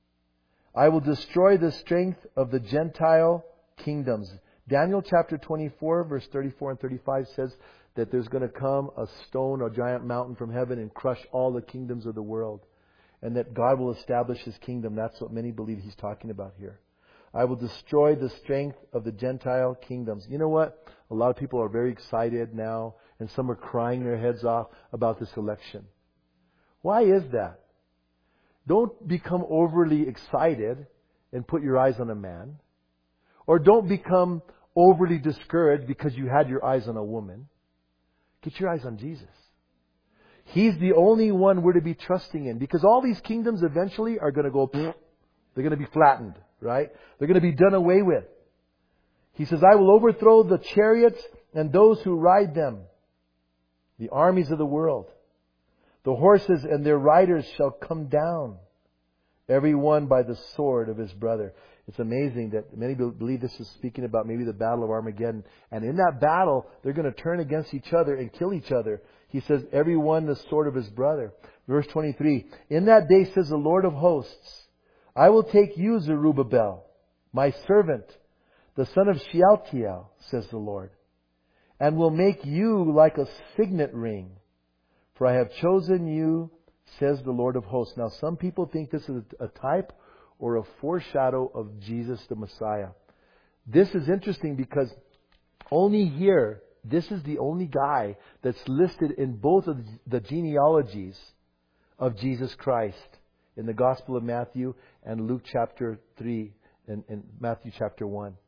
I will destroy the strength of the Gentile kingdoms. Daniel chapter 24 verse 34 and 35 says that there's going to come a stone, a giant mountain from heaven and crush all the kingdoms of the world. And that God will establish His kingdom. That's what many believe He's talking about here. I will destroy the strength of the Gentile kingdoms. You know what? A lot of people are very excited now, and some are crying their heads off about this election. Why is that? Don't become overly excited and put your eyes on a man. Or don't become overly discouraged because you had your eyes on a woman. Get your eyes on Jesus. He's the only one we're to be trusting in. Because all these kingdoms eventually are going to go, they're going to be flattened, right? They're going to be done away with. He says, I will overthrow the chariots and those who ride them, the armies of the world. The horses and their riders shall come down, every one by the sword of his brother. It's amazing that many believe this is speaking about maybe the battle of Armageddon. And in that battle, they're going to turn against each other and kill each other. He says, every one the sword of his brother. Verse 23, in that day, says the Lord of hosts, I will take you, Zerubbabel, my servant, the son of Shealtiel, says the Lord, and will make you like a signet ring. For I have chosen you, says the Lord of hosts. Now, some people think this is a type or a foreshadow of Jesus the Messiah. This is interesting because only here, this is the only guy that's listed in both of the genealogies of Jesus Christ in the Gospel of Matthew and Luke chapter 3 and Matthew chapter 1.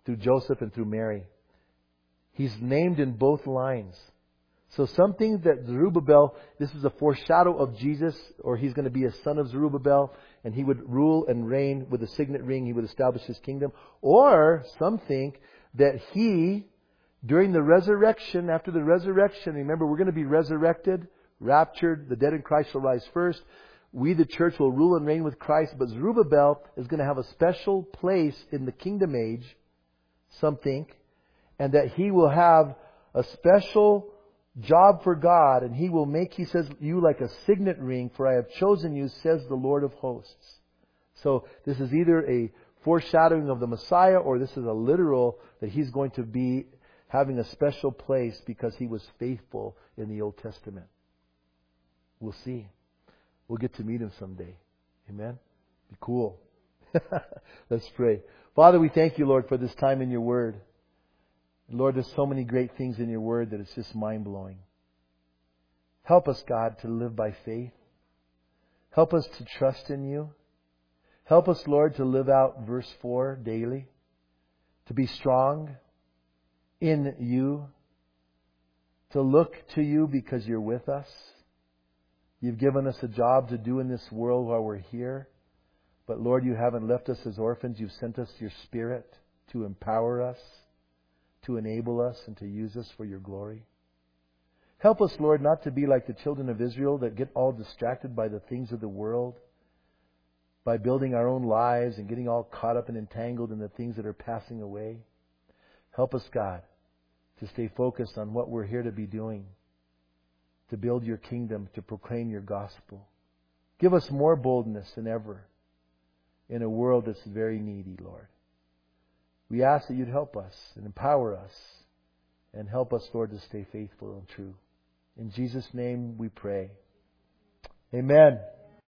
through Joseph and through Mary. He's named in both lines. So something that Zerubbabel, this is a foreshadow of Jesus, or he's going to be a son of Zerubbabel, and he would rule and reign with a signet ring. He would establish his kingdom. Or some think that he, during the resurrection, after the resurrection, remember we're going to be resurrected, raptured, the dead in Christ shall rise first. We, the church, will rule and reign with Christ, but Zerubbabel is going to have a special place in the kingdom age, some think, and that he will have a special job for God, and he will make, he says, you like a signet ring, for I have chosen you, says the Lord of hosts. So this is either a foreshadowing of the Messiah, or this is a literal that he's going to be having a special place because he was faithful in the Old Testament. We'll see. We'll get to meet him someday. Amen? Be cool. Let's pray. Father, we thank you, Lord, for this time in your Word. Lord, there's so many great things in your Word that it's just mind-blowing. Help us, God, to live by faith. Help us to trust in you. Help us, Lord, to live out verse 4 daily. To be strong in you. To look to you because you're with us. You've given us a job to do in this world while we're here. But Lord, you haven't left us as orphans. You've sent us your Spirit to empower us, to enable us, and to use us for your glory. Help us, Lord, not to be like the children of Israel that get all distracted by the things of the world, by building our own lives and getting all caught up and entangled in the things that are passing away. Help us, God, to stay focused on what we're here to be doing, to build your kingdom, to proclaim your gospel. Give us more boldness than ever in a world that's very needy, Lord. We ask that you'd help us and empower us and help us, Lord, to stay faithful and true. In Jesus' name we pray. Amen.